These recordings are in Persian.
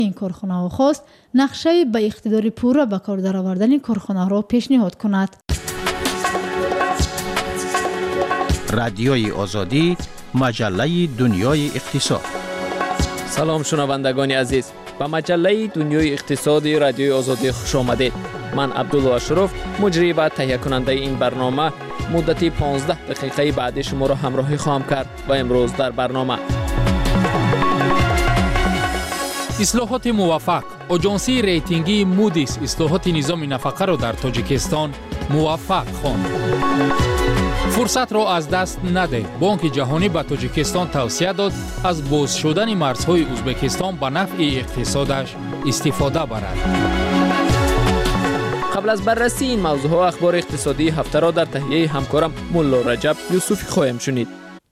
این کارخانه خواست نقشه به اقتدار پوره به کار درآوردن کارخانه را پیشنهاد کند. رادیوی آزادی، مجله دنیای اقتصاد. سلام شنوندگان عزیز، به مجله دنیای اقتصادی رادیوی آزادی خوش آمدید. من عبدالله اشرف، مجری و تهیه کننده این برنامه، مدتی 15 دقیقه بعد شما را همراهی خواهم کرد و امروز در برنامه اصلاحات موفق. آژانسی ریتینگی مودیس اصلاحات نظام نفقه را در تاجیکستان موفق خواند. فرصت را از دست نده. بانک جهانی به تاجیکستان توصیه داد از باز شدن مرزهای ازبکستان به نفع اقتصادش استفاده برد. قبل از بررسی این موضوع ها اخبار اقتصادی هفته را در تهیه همکارم ملا رجب یوسفی خواهیم شنید.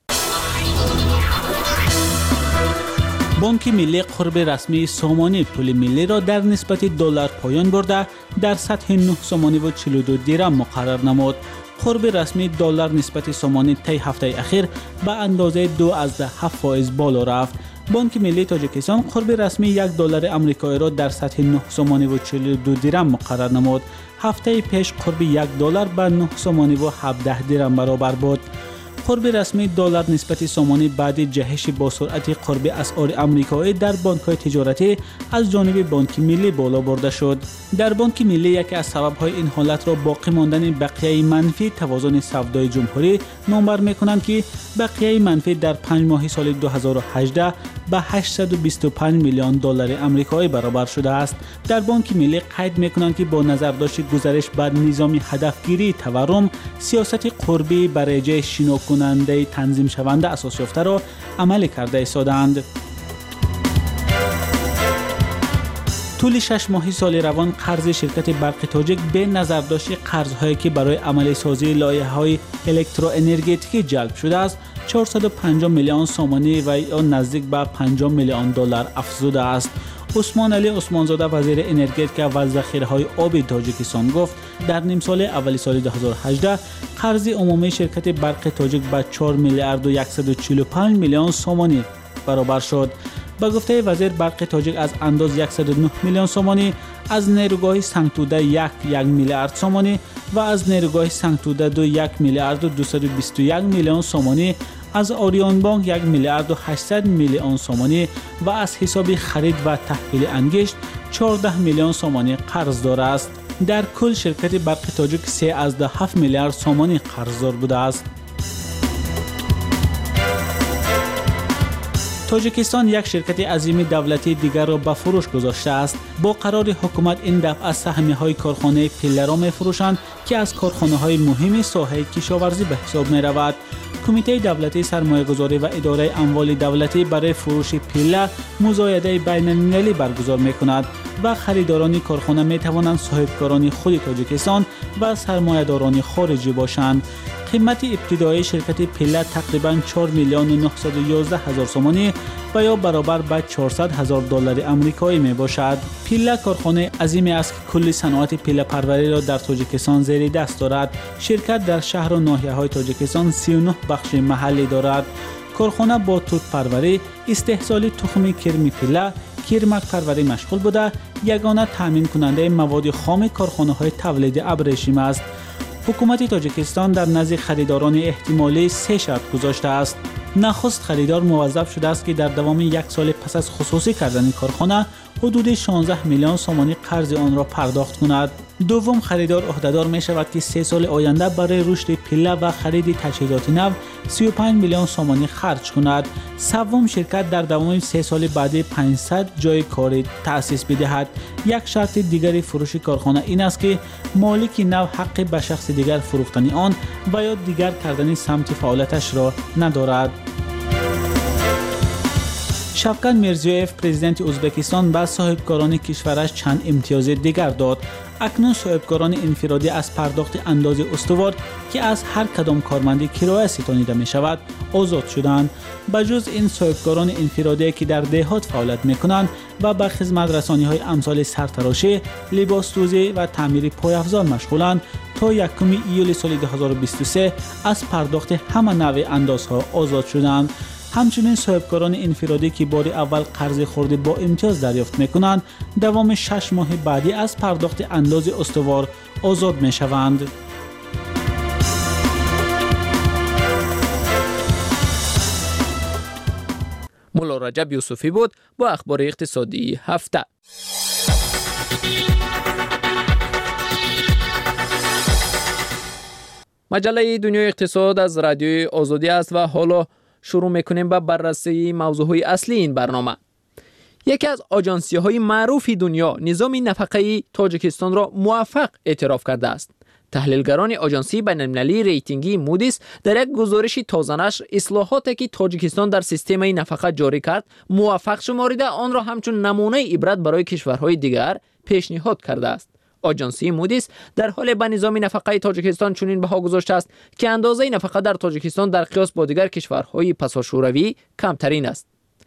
بانک ملی قرب رسمی سامانه پول ملی را در نسبت دلار پایان برده در سطح 9 سامانه و 42 درم مقرر نمود. قرب رسمی دلار نسبت سامانه طی هفته اخیر به اندازه 2.7% بالا رفت. بانک ملی تاجیکستان قرب رسمی 1 دلار آمریکایی را در سطح 9 سامانه و 42 درم مقرر نمود. هفته پیش قرب 1 دلار به 9 سامانه و 17 درم برابر بود. قرب رسمی دلار نسبت سامانه بعد جهش با سرعت قرب اسعار آمریکایی در بانک‌های تجارتی از جانب بانک ملی بالا برده شد. در بانک ملی یکی از سبب‌های این حالت را باقی ماندن بقیه منفی توازن سودای جمهوری نامبر می‌کنند که بقیه منفی در 5 ماه سال 2018 به 825 میلیون دلار آمریکایی برابر شده است. در بانک ملی قید می‌کنند که با نظر داشت گزارش بر نظام هدفگیری تورم، سیاست قربی برای جای شنا کننده تنظیم شونده اساس یافته را عمل کرده ایستادند. طول 6 ماه سال روان قرض شرکت برق تاجیک به نظر داشت قرض‌هایی که برای عمل سازی لایحه‌های الکتروانرژتیکی جلب شده است 450 میلیون سامانه و یا نزدیک به 50 میلیون دلار افزوده است. عثمان علی عثمانزاده وزیر انرژتیک و ذخیره‌های آب تاجیکستان گفت در نیم سال اول سال 2018 قرض عمومی شرکت برق تاجیک به 4 میلیارد و 145 میلیون سامانه برابر شد. با گفته وزیر برق تاجیک از انداز 109 میلیون سامانه از نیروگاه سنگتوده 1 میلیارد سامانه و از نیروگاه سنگتوده 2 1 میلیارد و 221 میلیون سامانه، از آریان بانک 1 میلیارد و 800 میلیون سامانه و از حساب خرید و تحویل انگشت 14 میلیون سامانه قرضدار است. در کل شرکت برق تاجیک 3.7 میلیارد سامانه قرضدار بوده است. تاجیکستان یک شرکت عظیم دولتی دیگر را به فروش گذاشته است. با قرار حکومت این دفعه از سهمی‌های کارخانه پیله را می‌فروشند که از کارخانه‌های مهم ساحه کشاورزی به حساب می‌رود. کمیته دولتی سرمایه‌گذاری و اداره اموال دولتی برای فروش پیله مزایده بین‌المللی برگزار می‌کند و خریداران کارخانه می‌توانند صاحبکاران خود تاجیکستان و سرمایه‌داران خارجی باشند. قیمت ابتدایی شرکت پیله تقریباً 4 میلیون و 911 هزار سامانه و یا برابر به 400 هزار دلار آمریکایی می باشد. پیله کارخانه عظیمی است که کل صنعت پیله پروری را در تاجیکستان زیر دست دارد. شرکت در شهر و ناحیه‌های تاجیکستان 39 بخش محلی دارد. کارخانه با توت پروری، استحصال تخم کرم پیله، کرمک پروری مشغول بوده، یگانه تامین کننده مواد خام کارخانه‌های تولید ابریشم است. حکومت تاجیکستان در نزد خریداران احتمالی 3 شرط گذاشته است. نخست خریدار موظف شده است که در دوام 1 سال پس از خصوصی کردن کارخانه حدود 16 میلیون سامانه قرض آن را پرداخت کند. دوم خریدار عهدهدار می شود که 3 سال آینده برای رشد پیله و خرید تجهیزات نو 35 میلیون سامانه خرج کند. سوم شرکت در دوام 3 سال بعد 500 جای کاری تأسیس بدهد. یک شرط دیگری فروش کارخانه این است که مالک نو حق به شخص دیگر فروختن آن و یا دیگر کردن سمت فعالیتش را ندارد. شفقت میرزیویف پرزیدنت ازبکستان به صاحبکاران کشورش چند امتیاز دیگر داد. اکنون صاحبکاران انفرادی از پرداخت انداز استوار که از هر کدام کارمندی کرایه ستانیده می شود آزاد شدند. بجز این صاحبکاران انفرادی که در دهات فعالیت می کنند و به خدمت رسانی های امثال سرتراشی، لباس دوزی و تعمیر پایافزار مشغولند تا 1 ایول سال 2023 از پرداخت همه نوع اندازها آزاد شدند. همچنین صاحبکاران انفرادی که بار اول قرض خرد با امتیاز دریافت میکنند دوام 6 ماه بعدی از پرداخت انداز استوار آزاد میشوند. مولا رجب یوسفی بود با اخبار اقتصادی هفته. مجله دنیای اقتصاد از رادیوی آزادی است و حالا شروع میکنیم به بررسی موضوعهای اصلی این برنامه. یکی از آژانسی‌های معروف دنیا نظام نفقه تاجیکستان را موفق اعتراف کرده است. تحلیلگران آژانسی بین‌المللی ریتینگی مودیس در یک گزارش تازه نشر اصلاحاتی که تاجیکستان در سیستم نفقه جاری کرد موفق شمارده آن را همچون نمونه عبرت برای کشورهای دیگر پیشنهاد کرده است. آژانسی مودیس در حال به نظام نفقه تاجیکستان چنین بها گذاشته است که اندازه نفقه در تاجیکستان در قیاس با دیگر کشورهای پساشوروی کمترین است.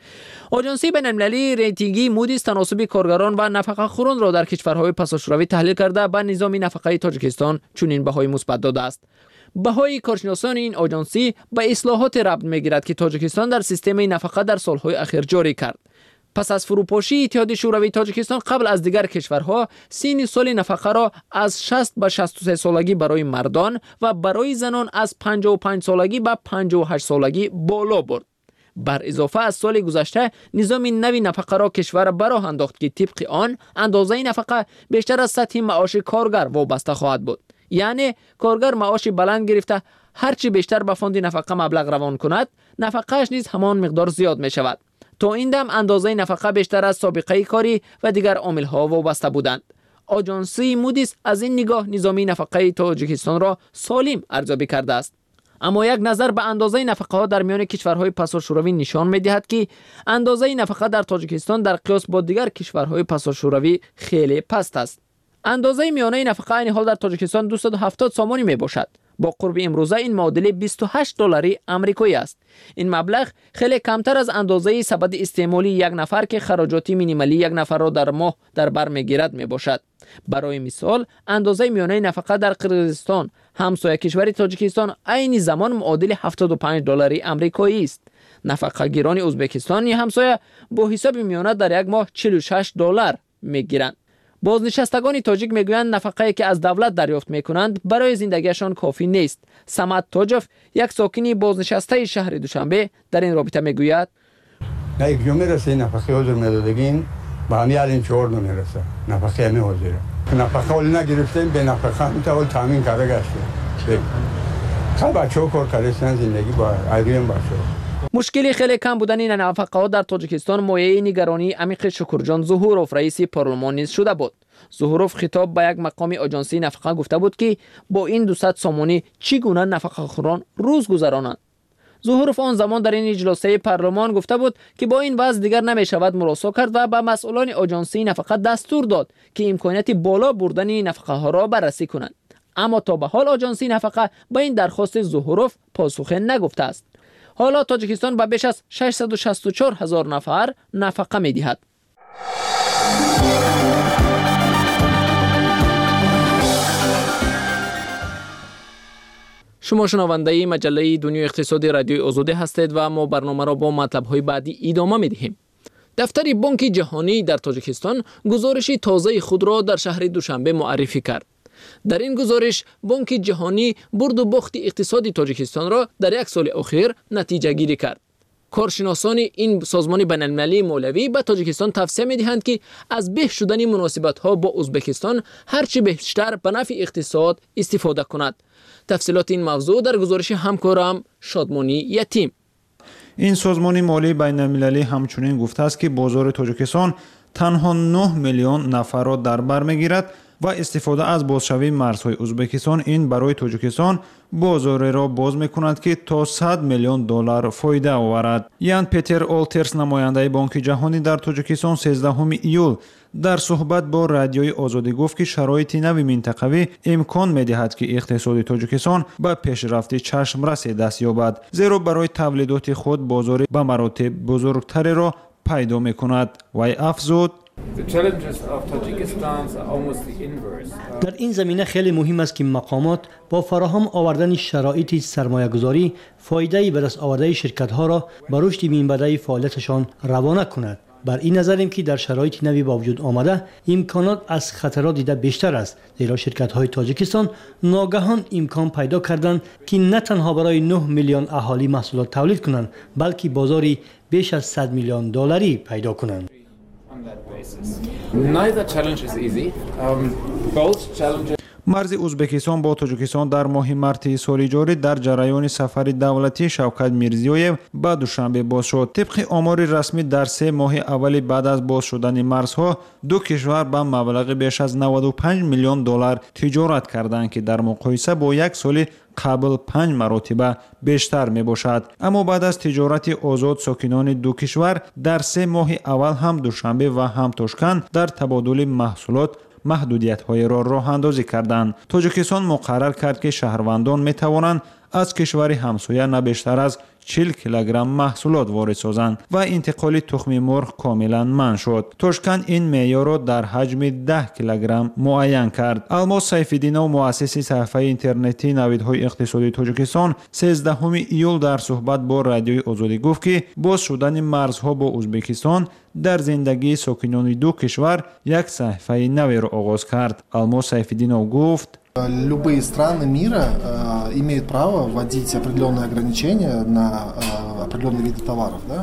آژانسی بین‌المللی ریتینگی مودیس تناسب کارگران و نفقه خوران را در کشورهای پساشوروی تحلیل کرده به نظام نفقه تاجیکستان چنین بهای مثبت داده است. بهای کارشناسان این آژانسی به اصلاحات ربط می‌گیرد که تاجیکستان در سیستم نفقه در سالهای اخیر جاری کرد. پس از فروپاشی اتحاد شوروی تاجیکستان قبل از دیگر کشورها سن سال نفقه را از 60 به 63 سالگی برای مردان و برای زنان از 55 سالگی به 58 سالگی بالا برد. بر اضافه از سال گذشته نظام نوی نفقه را کشور براه انداخت که طبق آن اندازه نفقه بیشتر از سطح معاش کارگر وابسته خواهد بود. یعنی کارگر معاش بلند گرفته هرچی بیشتر به فاند نفقه مبلغ روان کند نفقه‌اش نیز همان مقدار زیاد می شود. تا این دم اندازه نفقه بیشتر از سابقه کاری و دیگر عامل‌ها وابسته بودند. آژانسی مودیس از این نگاه نظام نفقه تاجیکستان را سالم ارزیابی کرده است. اما یک نظر به اندازه نفقه ها در میان کشورهای پساشوروی نشان می‌دهد که اندازه نفقه در تاجیکستان در قیاس با دیگر کشورهای پساشوروی خیلی پست است. اندازه میانه نفقه این حال در تاجیکستان 270 سامانی میباشد. با قرب امروزه این معادل 28 دلاری آمریکایی است. این مبلغ خیلی کمتر از اندازه سبد استعمالی یک نفر که خراجات مینیمالی یک نفر را در ماه در بر میگیرد میباشد. برای مثال اندازه میانه نفقه در قرقیزستان همسایه کشور تاجیکستان عین زمان معادل 75 دلاری آمریکایی است. نفقه گیران ازبکستان همسایه با حساب میانه در یک ماه 46 دلار میگیرند. بازنشستگان تاجیک میگویند نفقه‌ای که از دولت دریافت میکنند برای زندگیشان کافی نیست. سمت تاجف یک ساکن بازنشسته شهر دوشنبه در این رابطه میگوید نه یک جو میرسه نفقه حضور میدادگین با همی الان 4 نمیرسه نفقه همی حضوره نفقه اول نگرفتیم به نفقه همی تا اول تامین کرده گشته خیلی بچه ها کار کردن زندگی با ایرویم باشه. مشکلی خیلی کم بودن این نفقه ها در تاجیکستان مایه نگرانی عمیق شکرجان ظهوروف رئیس پارلمان نیز شده بود. ظهوروف خطاب به یک مقام آژانسی نفقه گفته بود که با این 200 سامانی چگونه نفقه خوران روز گذرانند. ظهوروف آن زمان در این اجلاس پارلمان گفته بود که با این وضع دیگر نمی شود مراسا کرد و به مسئولان آژانسی نفقه دستور داد که امکانیت بالا بردن نفقه ها را بررسی کنند. اما تا به حال آژانسی نفقه به این درخواست ظهوروف پاسخ نگفته است. حالا تاجیکستان به بیش از 664,000 نفر نفقه می دهد. شما شنونده مجله دنیای اقتصادی رادیوی آزادی هستید و ما برنامه را با مطلب‌های بعدی ادامه می‌دهیم. دفتر بانک جهانی در تاجیکستان گزارش تازه خود را در شهر دوشنبه معرفی کرد. در این گزارش بانک جهانی برد و باخت اقتصادی تاجیکستان را در یک سال اخیر نتیجه گیری کرد. کارشناسان این سازمان بین‌المللی مولوی به تاجیکستان توصیه می‌دهند که از به شدن مناسبت‌ها با ازبکستان هرچی بیشتر به نفع اقتصاد استفاده کند. تفصیلات این موضوع در گزارش همکارم شادمانی یتیم. این سازمان مالی بین‌المللی همچنین گفته است که بازار تاجیکستان تنها 9 میلیون نفر را در بر می‌گیرد و استفاده از بازشوی مرزهای ازبکستان این برای تاجیکستان بازار را باز می‌کند که تا 100 میلیون دلار فایده آورد. یان پیتر اولترس نماینده بانک جهانی در تاجیکستان 13 ایول در صحبت با رادیوی آزادی گفت که شرایط نوی منطقوی امکان می‌دهد که اقتصاد تاجیکستان به پیشرفت چشمرس دست یابد، زیرا برای تولیدات خود بازار به مراتب بزرگتری را پیدا می‌کند. وی افزود در این زمینه خیلی مهم است که مقامات با فراهم آوردن شرایط سرمایه‌گذاری فایده‌ای به دست آورده شرکت‌ها را به رشد مینبعده فعالیتشان روانه کند. بر این نظریم که در شرایط نوی با وجود آمده امکانات از خطرات دیده بیشتر است، زیرا شرکت‌های تاجیکستان ناگهان امکان پیدا کردند که نه تنها برای 9 میلیون اهالی محصولات تولید کنند، بلکه بازاری بیش از 100 میلیون دلاری پیدا کنند. مرز ازبکستان با تاجیکستان در ماه مارس سال جاری در جریان سفر دولتی شوکت میرزیویف به دوشنبه باز شد. طبق آمار رسمی در 3 ماه اول بعد از باز شدن مرزها دو کشور به مبلغ بیش از 95 میلیون دلار تجارت کردند که در مقایسه با یک سال قبل 5 مرتبه بیشتر می باشد. اما بعد از تجارت آزاد ساکنان دو کشور در 3 ماه اول هم دوشنبه و هم تاشکند در تبادل محصولات محدودیت‌های را راه اندازی کردند. تاجیکستان مقرر کرد که شهروندان می توانند از کشور همسایه نه بیشتر از 40 کیلوگرم محصولات وارد سازند و انتقال تخم مرغ کاملا منع شد. تاشکند این معیار را در حجم 10 کیلوگرم معین کرد. الماس سیف‌الدینov مؤسس صفحه اینترنتی نویدهای اقتصادی تاجیکستان 13 ایول در صحبت با رادیوی آزادی گفت که باز شدن مرزها با ازبکستان در زندگی ساکنان دو کشور یک صفحه نوی را آغاز کرد. الماس سیف‌الدینov گفت Любые страны мира имеют право вводить определенные ограничения на определенные виды товаров, да?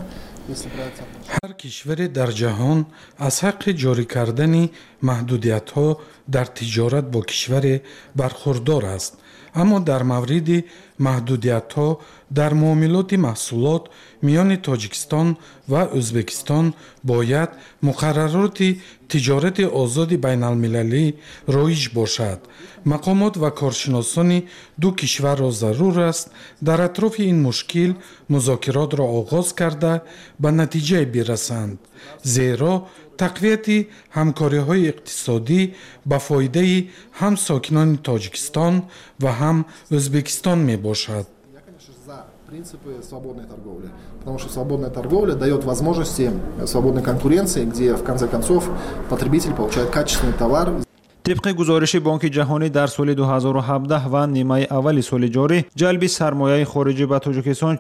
هر کشوری در جهان از حق جاری کردن محدودیت‌ها در تجارت با کشور برخوردار است. اما در مورد محدودیت‌ها در معاملات محصولات میان تاجیکستان و ازبکستان باید مقررات تجارت آزاد بین المللی رایج باشد. مقامات و کارشناسان دو کشور را ضرور است در اطراف این مشکل مذاکرات را آغاز کرده به نتیجه برسند، زیرا تقویت همکاری‌های اقتصادی به فایده هم ساکنان تاجیکستان و هم ازبکستان می باشد. Принципы свободной торговли. Потому что свободная торговля дает возможности свободной конкуренции, где в конце концов потребитель получает качественный товар. طبق گزارش بانک جهانی در سال 2017 و نیمه اول سال جاری جلب سرمایه خارجی به تاجیکستان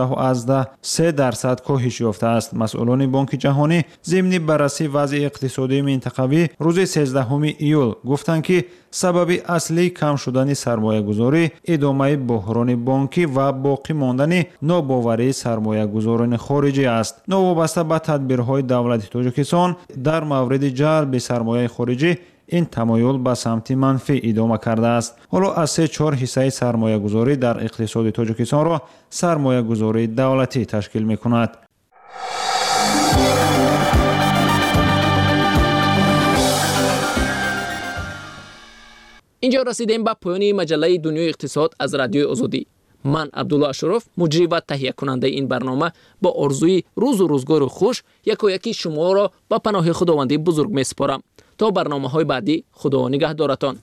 14.3% کاهش یافته است. مسئولان بانک جهانی ضمن بررسی وضع اقتصادی منطقوی روز 13 ایول گفتند که سبب اصلی کم شدن سرمایه گذاری ادامه بحران بانکی و باقی ماندن ناباوری سرمایه گذاران خارجی است. نوابسته به تدبیرهای دولت تاجیکستان در مورد جلب سرمایه خارجی این تمایل به سمت منفی ادامه کرده است. حالا از 3/4 حصه سرمایه گذاری در اقتصاد تاجیکستان را سرمایه گذاری دولتی تشکیل می کند. اینجا رسیدیم به پایان مجله دنیای اقتصاد از رادیوی آزادی. من عبدالله اشرف مجری و تهیه کننده این برنامه با آرزوی روز و روزگار خوش یکی شما را به پناه خداوندی بزرگ می سپارم. تا برنامه‌های بعدی خدا نگهدارتان.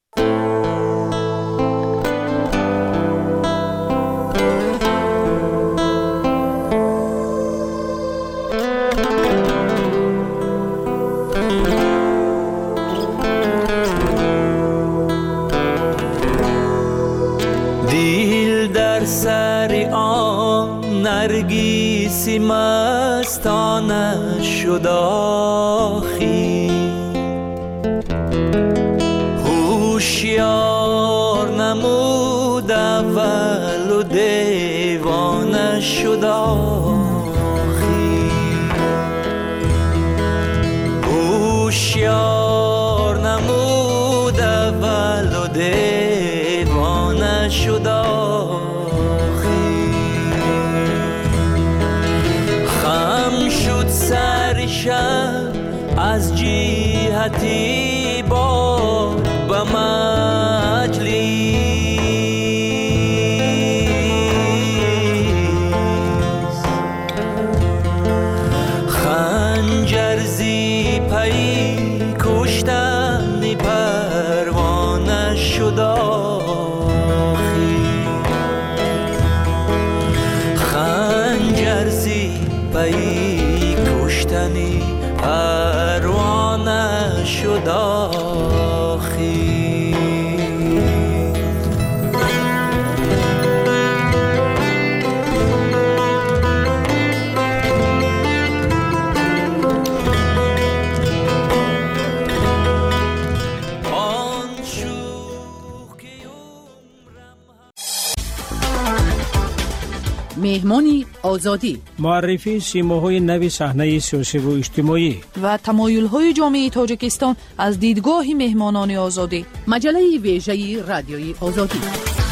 دل در سر آن نرگس مستانه شد آخی، هوشیار نمود اول و دیوانه شد آخی، هوشیار نمود اول و دیوانه شد آخی، خم شد سر شب از جهتی باد به مجلس، خنجر زی پی کشتن پروانه شد آخی، خنجر زی پی کشتن پروانه نشد آخی. مهمانی آزادی، معرفی سیماهای نو صحنه سیاسی و اجتماعی و تمایل‌های جامعه تاجیکستان از دیدگاه مهمانان آزادی. مجله ویژه رادیوی آزادی.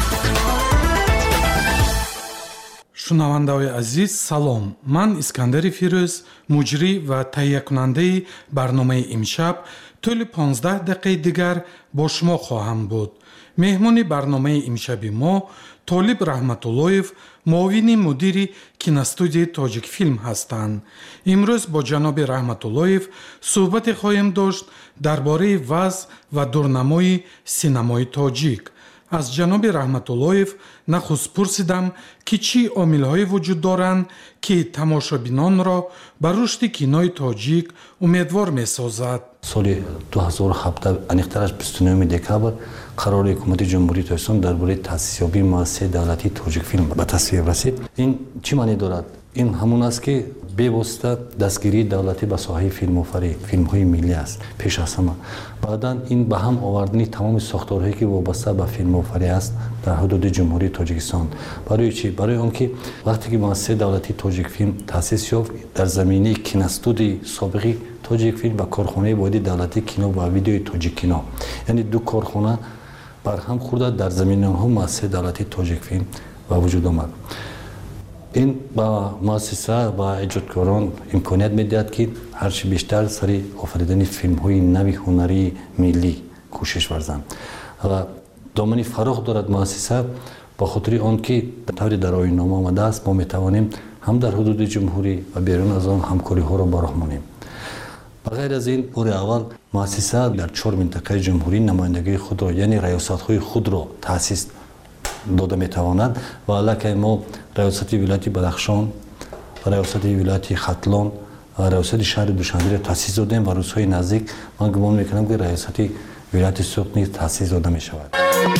шунавандаҳои азиз салом, ман Искандари Фирӯз, муҷрӣ ва таҳиякунандаи барномаи имшаб тӯли 15 дақиқаи дигар бо шумо хоҳам буд. меҳмони барномаи имшаби мо Толиб Раҳматуллоев, муовини мудири киностудияи Тоҷикфилм ҳастанд. имрӯз бо ҷаноби Раҳматуллоев суҳбате хоҳем дошт дар бораи вазъ ва дурнамои синамои тоҷик. аз ҷаноби Раҳматуллоев нахуст пурсидам ки чӣ омилҳое вуҷуд доранд ки тамошобинонро ба рушди кинои тоҷик умедвор месозад. соли 2017 аниқтараш 29 декабр қарори ҳукумати ҷумҳурии Тоҷикистон дар бораи таъсисёбии муассисаи давлатии Тоҷикфилм ба тасвиб расид. ин чӣ маъне дорад? ин ҳамон аст ки бевосита дастгирии давлатӣ ба соҳаи филмофарӣ, филмҳои миллӣ аст пеш аз ҳама. баъдан ин ба ҳам овардани тамоми сохторҳое ки вобаста ба филмофарӣ аст дар ҳудуди ҷумҳурии Тоҷикистон. барои чӣ? барои он ки вақте ки муассисаи давлатии Тоҷикфилм таъсис ёфт, дар заминаи киностудии собиқи Тоҷикфилм ва корхонаи воҳиди давлатии кино ва видеои Тоҷиккино, яъне ду корхона барҳам хӯрда дар заминаи онҳо муассисаи давлатии Тоҷикфилм ба вуҷуд омад. ин ба муассиса ва эҷодкорон имконият медиҳад ки ҳарчи бештар сари офаридани филмҳои нави ҳунарии миллӣ кӯшиш варзанд. ва домани фароғ дорад муассиса, ба хотири он ки тавре дар оиннома омадааст, мо метавонем ҳам дар ҳудуди ҷумҳурӣ ва берун аз он ҳамкориҳоро ба роҳ монем. ба ғайр аз ин, бори аввал муассиса дар 4 минтақаи ҷумҳурӣ намояндагии худро, яъне раёсатҳои худро таъсис дода метавонад ва аллакай мо раёсати вилояти Бадахшон, раёсати вилояти Хатлон ва раёсати шаҳри Душанберо таъсис додем ва рӯзҳои наздик ман гумон мекунам ки раёсати вилояти Суғд низ таъсис дода мешавад.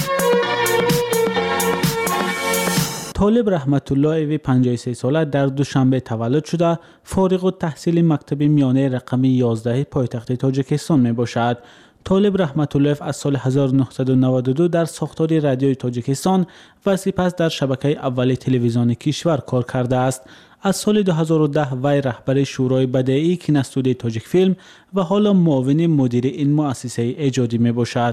طالب رحمت الله 53 ساله در دوشنبه تولد شده، فارغ التحصیل مکتب میانه رقم 11 پایتخت تاجیکستان می باشد. طالب رحمت الله از سال 1992 در ساختار رادیوی تاجیکستان و سپس در شبکه اول تلویزیون کشور کار کرده است. از سال 2010 وی رهبر شورای بدیعی کینوستودیوی تاجیکفیلم و حالا معاون مدیر این مؤسسه ایجادی می باشد.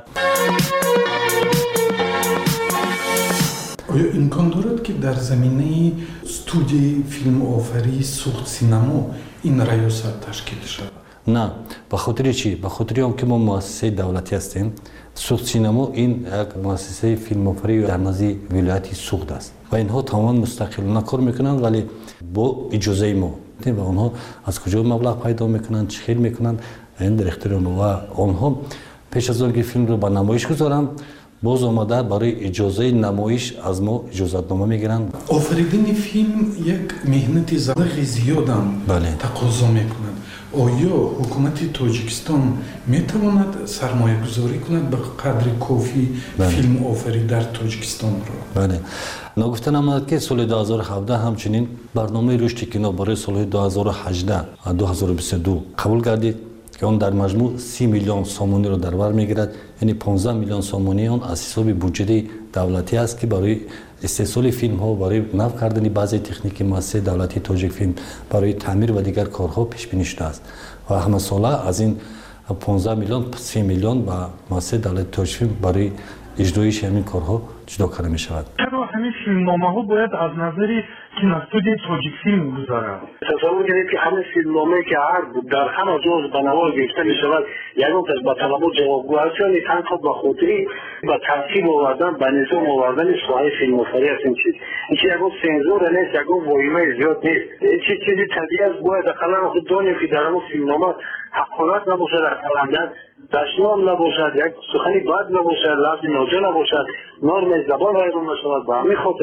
آیا امکان دارد که در زمینه استودیوی فیلم آفری سوخت سینما این ریاست تشکیل شود؟ نه، به خاطر چی؟ به خاطر اینکه ما مؤسسه دولتی هستیم. سوخت سینما این یک مؤسسه فیلم آفری در نزد ولایت سوخت است و اینها تماما مستقلانه کار میکنند ولی با اجازه ما. و آنها از کجا مبلغ پیدا میکنند، چه خیلی میکنند، این در اختیار ما. و آنها پیش از آنکه فیلم رو به نمایش گذارند باز آمده برای اجازه نمایش از ما اجازتنامه میگیرند. آفریدن فیلم یک مهنت زیاد تقاضا میکند. آیا حکومت تاجیکستان میتواند سرمایه گذاری کند به قدر کافی فیلم آفری در تاجیکستان را؟ بله. نگفتن آمد که سال 2017 همچنین برنامه رشد کینو برای سال 2018 و 2022 قبول گردید که اون در مجموع 30 میلیون سومانی رو در بر میگیرد، یعنی 15 میلیون سومانی اون از حساب بودجه دولتی است که برای استحصال فیلم ها، برای نو کردن بعضی تکنیک مؤسسه دولتی تاجیکفیلم، برای تعمیر و دیگر کارها پیش بینی شده است و همه ساله از این 15 میلیون 30 میلیون با مؤسسه دولتی تاجیکفیلم برای اجرایش همین کارها جدا کرده می شود. چرا همین فیلمنامه ها باید از نظر کینوستودیوی تاجیکفیلم گذارد؟ تصور کنید که همین فیلمنامه که عرض بود در همه جا به نوار گرفته می شود، یعنی با طلبات جوابگو هست، یعنی تنها به خاطری با ترتیب آوردن به نظام آوردن ساحه فیلم‌آفری است. این چیز یکم سنزور نیست، یکم واهمه زیاد نیست. این چیزی طبیعی است، باید اقلا خود دانیم که در همون فیلمنامه حقانت نباشد، اقلا دشنام نباشد، یک سخنی بد نباشد، لفظ ناجا نباشد، نرم زبان رایگان نشود. به همین خاطر است.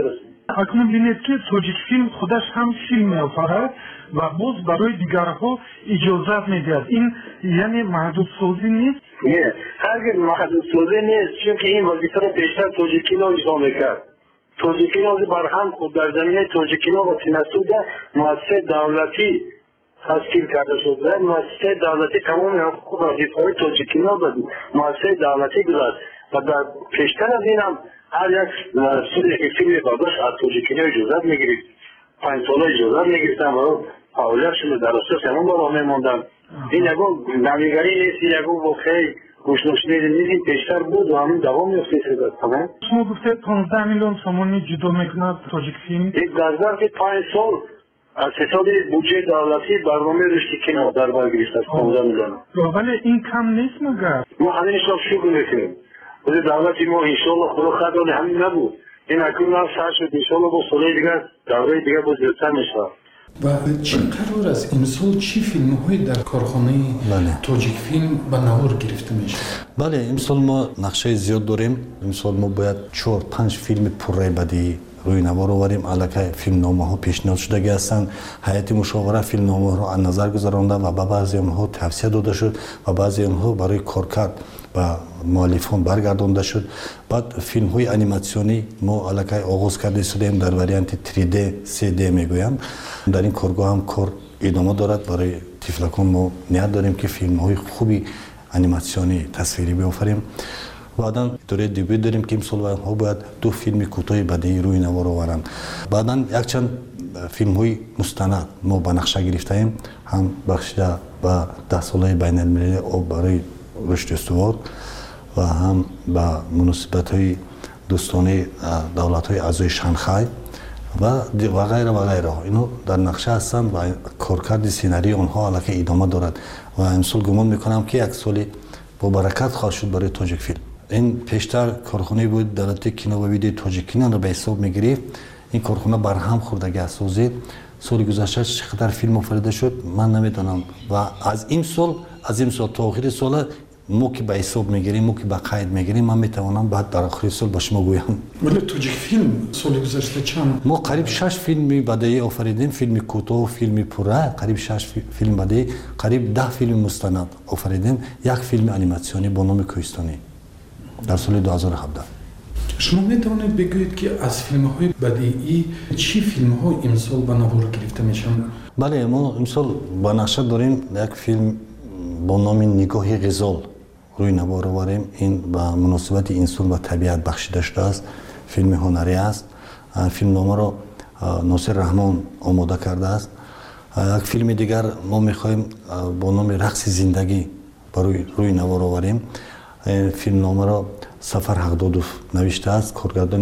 اکنون بینید که توجیک فیلم خودش هم فیلم می‌آفرد و باز برای دیگرها اجازت می‌دهد. این یعنی محدود سازی نیست؟ نه، هرگز محدود سازی نیست، چون که این وظیفه را پیشتر توجیکینا اجرا می‌کرد. توجیکینا برهم خود در زمینه توجیکینا و تناسب مؤسسه دولتی تشکیل کرده شد. مؤسسه دولتی تمام حقوق و وظیفه‌های توجیکینا به مؤسسه دولتی گذاشت و در پیشتر از این هم هر یک سوری که فیلم برداشت از توجیکینا اجازت می‌گرفت. 5 ساله اجازت می‌گرفتن و فعالیتشون در اساس همون بالا می‌ماندن. این یکو نمیگری نیست، یکو واقعی گوشنشینی نیست، پیشتر بود و همون دوام می‌افته تمام. شما گفتید 15 میلیون تومانی جدا می‌کند توجیک فیلم. یک در ظرف 5 سال از حساب بودجه دولتی برنامه رشد کینو در بر گرفته است 15 میلیون. ولی این کم نیست مگر؟ ما همین شب شروع می‌کنیم. خود دولتی ما انشالله خدا خدای همین نبود. این اکنون هم سر شد انشالله با ساله دیگر دوره دیگر باز زیادتر میشه. و چه قرار است امسال چی فیلم های در کارخانه توجیک فیلم به نوار گرفته میشه؟ بله امسال ما نقشه زیاد داریم. امسال ما باید 4-5 فیلم پررای بدی روی نوار آوریم. الکی فیلمنامه ها پیشنهاد شدگی هستند. هیئت مشاوره فیلمنامه ها را از نظر گذرانده و به بعضی آنها توصیه داده شد و بعضی آنها برای کارکرد و مؤلفان برگردانده شد. بعد فیلم های انیماسیونی ما الکی آغاز کرده شدیم در واریانت 3D 3D میگویم. در این کارگاه هم کار ادامه دارد. برای طفلکان ما نیت داریم که فیلم های خوبی انیماسیونی تصویری بیافریم. بعدا دوره دیگه داریم که امسال ها باید 2 فیلم کوتاه بدیهی روی نوار آورند. بعدا یک چند فیلم های مستند ما به نقشه گرفتیم، هم بخشیده به 10 ساله بین المللی برای رشد استوار و هم به مناسبت های دوستانه دولت های اعضای شانگهای و غیره و غیره. اینو در نقشه هستند و کارکرد سینری آنها الکی ادامه دارد و امسال گمان میکنم که یک سال با برکت خواهد شد برای توجیک فیلم. این پیشتر کارخانه بود دولت کینو و ویدیو توجیکینا را به حساب میگرفت. این کارخانه برهم خوردگی اساسید. سال گذشته چقدر فیلم آفریده شد من نمیدونم و از این سال تا آخر سال ما که به حساب میگیریم، ما که به قید میگیریم، من میتوانم بعد در آخر سال با شما گویم. ولی توجیک فیلم سال گذشته چند؟ ما قریب 6 فیلم بدیهی آفریدیم، فیلم کوتاه، فیلم پره، قریب 6 فیلم بدیهی، قریب 10 فیلم مستند آفریدیم، یک فیلم انیماسیونی با نام کوهستانی در سال 2017. شما میتوانید بگویید که از فیلم های بدیهی چی فیلم ها امسال به نوار گرفته میشن؟ بله ما امسال با نقشه داریم یک فیلم با نام نگاه غزال روی نوار آوریم. این به مناسبت انسان و طبیعت بخشیده شده است. فیلم هنری است. فیلم نامه را ناصر رحمان آماده کرده است. یک فیلم دیگر ما میخوایم با نام رقص زندگی برای روی نوار آوریم. فیلم نامه را سفر حقدادوف نوشته است.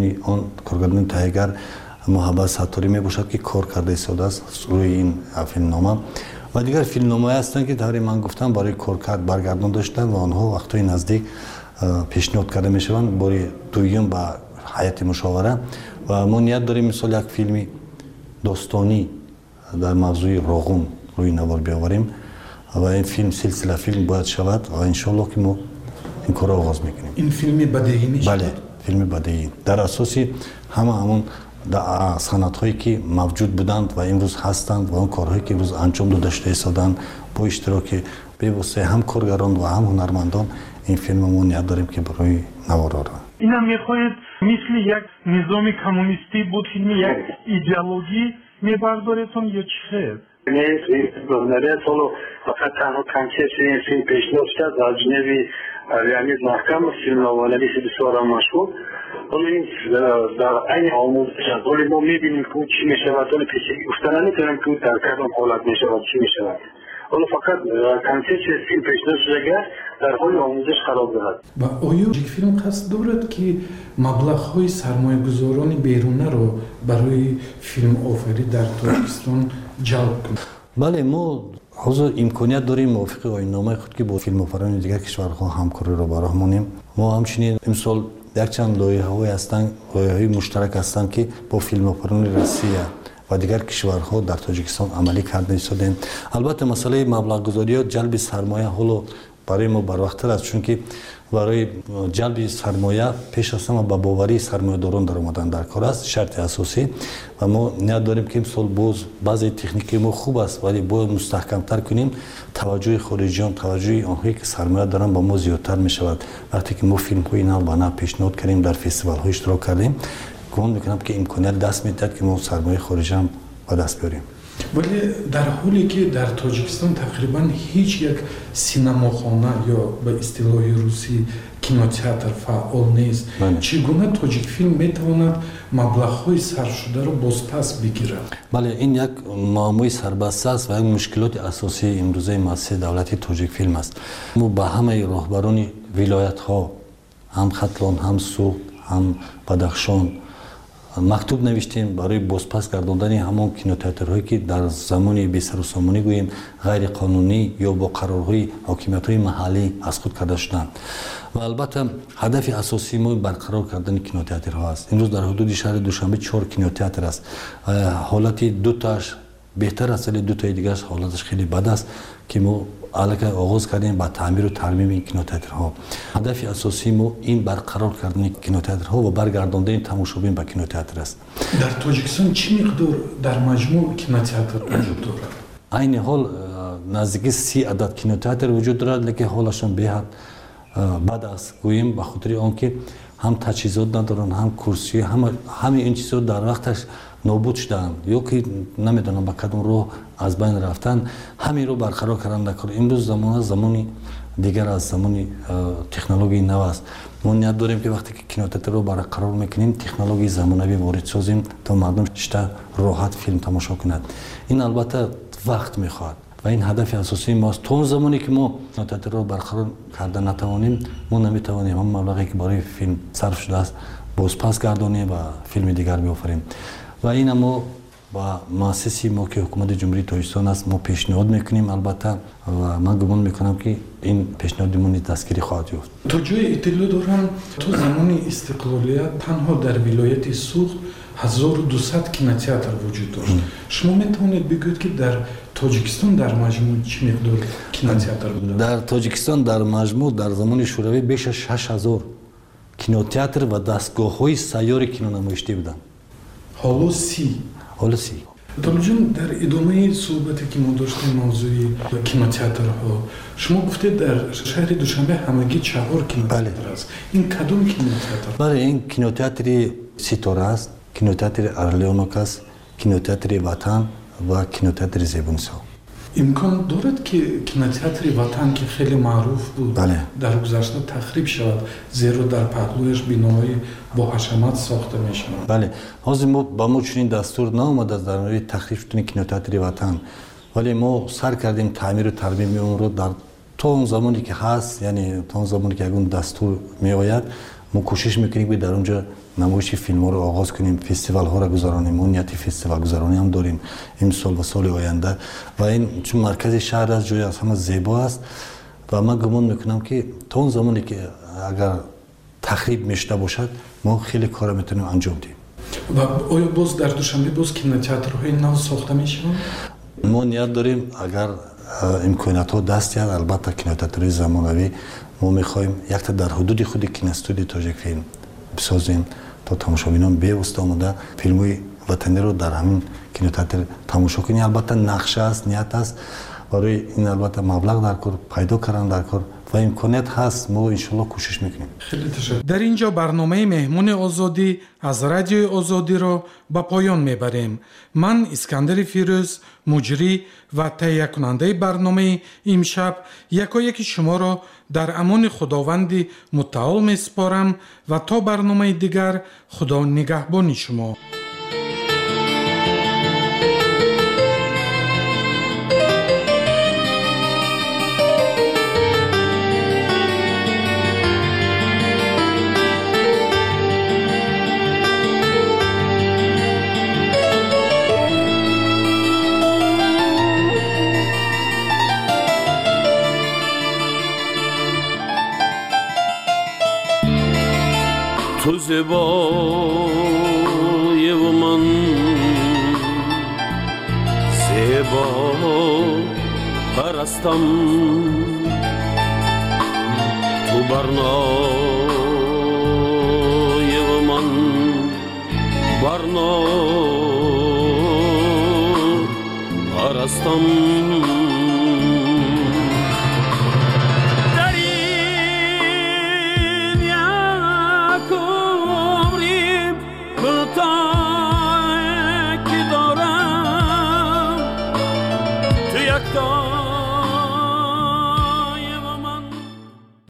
کارگردان تهیه‌گر محبت ستاری می باشد که کار کرده ایستاده است روی این فیلم نامه. و دیگر فیلم نامه هستند که طوری من گفتم برای کارکرد برگردان داشتن و آنها وقتای نزدیک پیشنهاد کرده می شوند برای دویم به هیئت مشاوره و ما نیت داریم مثلا یک فیلم داستانی در موضوع راغون روی نوار بیاوریم و این فیلم سلسله فیلم باید شود و ان شاء الله که ما این کار آغاز میکنیم. این فیلم بدیهی میشه؟ بله فیلم بدیهی در اساسی همون صنعت هایی که موجود بودند و امروز هستند و اون کارهایی که امروز انجام داده شده ایستادند با اشتراک به واسطه هم کارگران و هم هنرمندان این فیلم ما نیت داریم که برای نوار آوریم. اینا میخواید مثل یک نظام کمونیستی بود فیلم یک ایدئولوژی میبردارتون یا چی خیر؟ نه این سالو فقط تنها کنسپت این فیلم پیشنهاد شد و جنبی ریالیت محکم فیلم نوانویس بسیار مشهور. ولی در این آموزش از ولی ما میبینیم که چی میشود ولی پیشگی گفتن نمیتونیم که در کدام حالت میشود چی میشود. ولی فقط کنسپت فیلم پیشنهاد شده در حال آموزش قرار دارد. و آیا یک فیلم قصد دارد که مبلغ‌های سرمایه‌گذاران بیرونی را برای فیلم آفرینی در تاجیکستان جلب کنند؟ بله ما حضور امکانیت داریم موافق آیین‌نامه خود که با فیلم آفرینان دیگر کشورها همکاری را براه مانیم. ما همچنین امسال یک چند لایحه‌های هستند، لایحه‌های مشترک هستند که با فیلم آفرینان روسیه و دیگر کشورها در تاجیکستان عملی کرده شدند. البته مسئله مبلغ گذاری و جلب سرمایه حالا برای ما بروقتر است، چون که برای جلب سرمایه پیش از همه با باوری سرمایه‌داران در اومدن در کار است، شرط اساسی. و ما نیت داریم که امسال باز بعضی تکنیکی ما خوب است ولی باید مستحکم‌تر کنیم. توجه خارجیان، توجه آنهایی که سرمایه دارن با ما زیادتر می شود. وقتی که ما فیلم‌های اینا با نه پیشنهاد کردیم، در فستیوال‌ها اشتراک کردیم، گمان می‌کنم که امکانیت دست می‌دهد که ما سرمایه خارجی هم به دست بیاریم. ولی در حالی که در تاجیکستان تقریبا هیچ یک سینماخانه یا به اصطلاح روسی کینوتئاتر فعال نیست، چگونه تاجیک فیلم میتواند مبلغ‌های صرف شده را بازپس بگیرد؟ بله، این یک معمای سربسته است و یک مشکلات اساسی امروزه مؤسسه دولتی تاجیک فیلم است. ما با همه راهبران ولایت‌ها، هم ختلان، هم سوخت، هم بدخشان مکتوب نوشتیم برای بازپس گرداندن همون کینوتئاترهایی که در زمان بی سر و سامانی گوییم غیر قانونی یا با قرارهای حاکمیت‌های محلی از خود کرده شدند. و البته هدف اساسی ما برقرار کردن کینوتئاترها است. امروز در حدود شهر دوشنبه 4 کینوتئاتر است. حالت دو تاش بهتر است ولی دو تای دیگه حالتش خیلی بد است که ما الان آغاز کردیم با تعمیر و ترمیم این کینوتئاترها. هدف اساسی ما این برقرار کردن کینوتئاترها و برگرداندن تماشابین به کینوتئاتر است. در تاجیکستان چه مقدار در مجموع کینوتئاتر وجود دارد؟ عین حال نزدیک 30 عدد کینوتئاتر وجود دارد، لیکن حالشان بهت بد است گوییم به خاطر آنکه هم تجهیزات ندارن، هم کرسی، همه این چیزا در وقتش نابود شدن یا که نمیدونم با کدوم راه از بین رفتن. همین رو برقرار کردن در کار. امروز زمانی دیگر از زمانی تکنولوژی نو است. ما نیت داریم که وقتی که کینوتئاتر رو برقرار میکنیم تکنولوژی زمانوی وارد سازیم تا مردم شته راحت فیلم تماشا کنند. این البته وقت میخواد و این هدف اساسی ماست. تا اون زمانی که ما کینوتئاتر رو برقرار کردن نتوانیم، ما نمیتوانیم هم مبلغی که برای فیلم صرف شده است بازپس گردانیم و فیلم دیگر بیافریم. و این ما با مؤسسه ما که حکومت جمهوری تاجیکستان است ما پیشنهاد میکنیم البته و من گمان میکنم که این پیشنهادمون دستگیری خواهد یافت. تا جای اطلاع دارم تو زمان استقلالیت تنها در ولایت سوخت 1200 کینوتئاتر وجود داشت. شما میتونید بگویید که در تاجیکستان در مجموع چه مقدار کینوتئاتر بود؟ در تاجیکستان در مجموع در زمان شوروی بیش از 6000 کینوتئاتر و دستگاه‌های سیار کینونمایشی بودند. حالا 30. دکتر جان، در ادامه صحبتی که ما داشتیم موضوع کینوتئاترها، شما گفتید در شهر دوشنبه همگی 4 کینوتئاتر است. این کدوم کینوتئاتر؟ بله، این کینوتئاتر ستاره است، کینوتئاتر ارلیونوک است، کینوتئاتر وطن و کینوتئاتر زیبونسا. امکان دارد که کینوتئاتر وطن که خیلی معروف بود در گذشته تخریب شود، زیرا در پهلویش بیناهای با حشمت ساخته میشوند؟ بله، حاضر ما با ما چنین دستور نامده در مورد تخریب شدن کینوتئاتر وطن، ولی ما سر کردیم تعمیر و ترمیم اون رو در تا اون زمانی که هست، یعنی تا اون زمانی که اون دستور می آید ما کوشش میکنیم که در اونجا نمایش فیلم ها رو آغاز کنیم، فستیوال ها را گذرانیم. ما نیت فستیوال گذرانی هم داریم این سال و سال آینده و این چون مرکز شهر است، جای از همه زیبا است و من گمان میکنم که تا اون زمانی که اگر تخریب میشده باشد ما خیلی کار میتونیم انجام دهیم. و آیا باز در دوشنبه باز کینوتئاترهای نو ساخته میشوند؟ ما نیت داریم اگر امکانات ها دست یاد، البته کینوتئاترهای زمانوی ما میخوایم یک تا در حدود خود کینوستودیو تاجیک فیلم بسازیم تا تماشابینان بیوسته آمده فیلم‌های وطنی رو در همین کینوتئاتر تماشا کنیم. البته نقشه است، نیت است برای این، البته مبلغ در کار پیدا کردن در کار و امکانات هست، ما انشالله کوشش میکنیم. خیلی تشکر. در اینجا برنامه مهمون آزادی از رادیوی آزادی را به پایان میبریم. من اسکندر فیروز، مجری و تهیه کننده برنامه امشب یکایک شما را در امان خداوند متعال میسپارم و تا برنامه دیگر خدا نگهبان شما. تو زیبای و من زیبا پرستم، برنای و من برنا پرستم